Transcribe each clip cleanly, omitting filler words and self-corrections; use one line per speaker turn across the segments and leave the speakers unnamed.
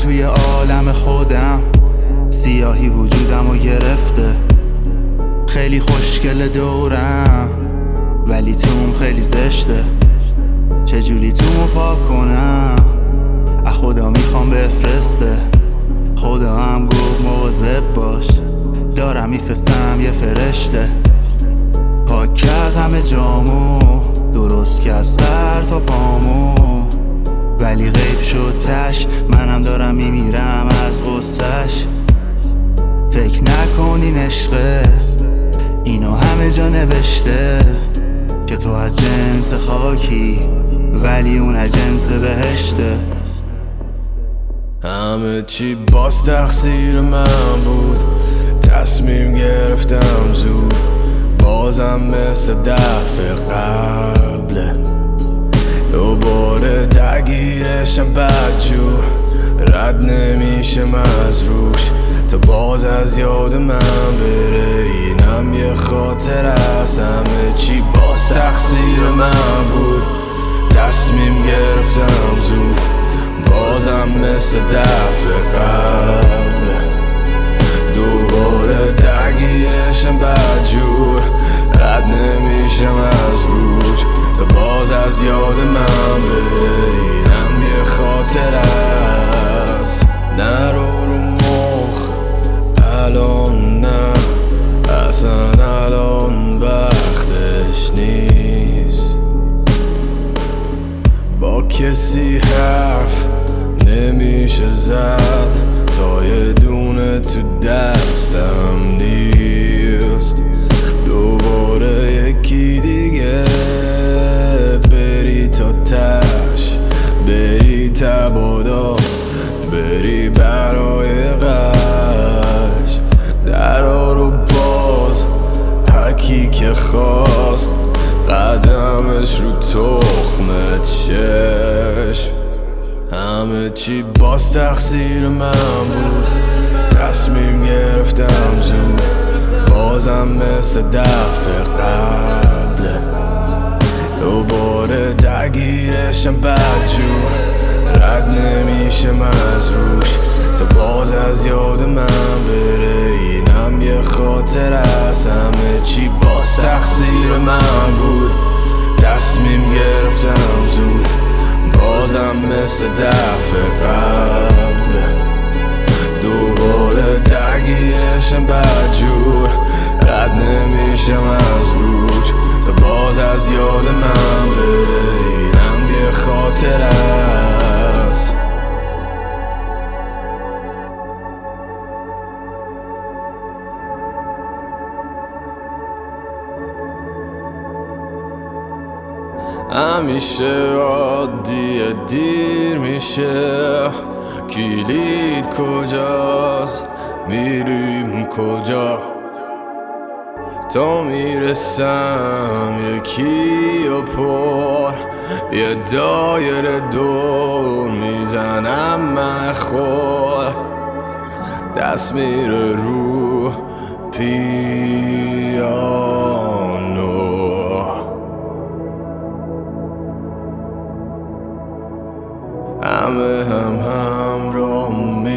توی عالم خودم، سیاهی وجودمو گرفته. خیلی خوشگل دورم ولی توم خیلی زشته. چجوری تومو پاک کنم؟ از خدا میخوام بفرسته. خدا هم گفت مواظب باش، دارم میفرستم یه فرشته. پاک کرد همه جامو، درست کرد سر تا پامو، ولی غیب شد تش. منم دارم میمیرم از غصه‌ش. فکر نکنین عشقه اینو همه جا نوشته که تو از جنس خاکی ولی اون از جنس بهشته.
همه چی باز تقصیر من بود، تصمیم گرفتم زود. بازم مثل دفعه قبله، دوباره درگیرشم بدجور. رد نمیشم از روش تا باز از یاد من بره. اینم یه خاطر از همه چی باز تقصیر من بود، تصمیم گرفتم زود. بازم مثل دفعه قبله، دوباره درگیرشم بدجور. رد نمیشم از روش تا باز از یاد من بره. اینم یه خاطر است. نرو رو مخ الان، نه اصلا الان وقتش نیست. با کسی حرف نمیشه زد تا یه دونه تو دستم نیست. دوباره یکی دیگه بری تا تش، بری تبادا، بری برای قش. درا رو باز هرکی که خواست، قدمش رو تخمت چشم. همه چی باز تقصیر من بود، تصمیم گرفتم زود. بازم مثل دفعه قبله، دوباره درگیرشم بدجور. رد نمیشم از روش تا باز از یاد من بره. اینم یه خاطر از همه چی باز تقصیر من بود، تصمیم گرفتم زود. بازم مثل دفعه قبله، دوباره درگیرشم بدجور. رد نمیشم از روش تا باز از یاد من بره. اینم یه خاطر است. همیشه عادیه، دیر میشه. کلید کجاست؟ میریم کجا؟ تا میرسم یکی و پر، یه دایره دور میزنم من خور. دست میره رو پیانو، همه همراه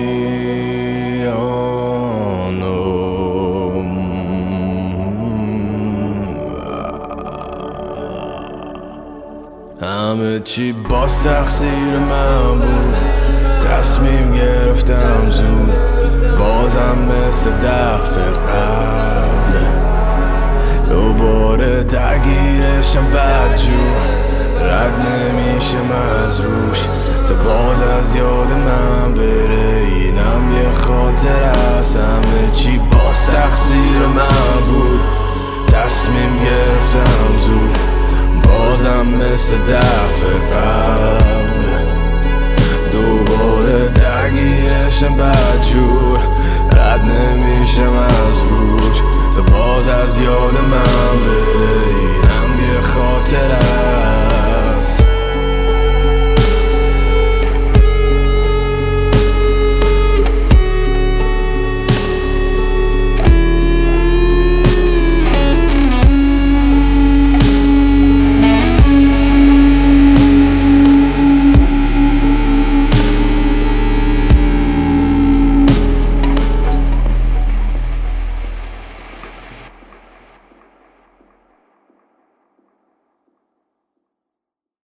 همه چی باز تقصیر من بود، تصمیم گرفتم زود. بازم مثل دفعه قبله، دوباره درگیرشم بدجور. رد نمیشم از روش تا باز از یاد من بره. اینم یه خاطر از همه چی باز تقصیر من بود، تصمیم گرفتم زود. بازم مثل دفعه قبله، دوباره درگیرشم بدجور. رد نمیشم از روش تا باز از یاد من بره. اینم یه خاطر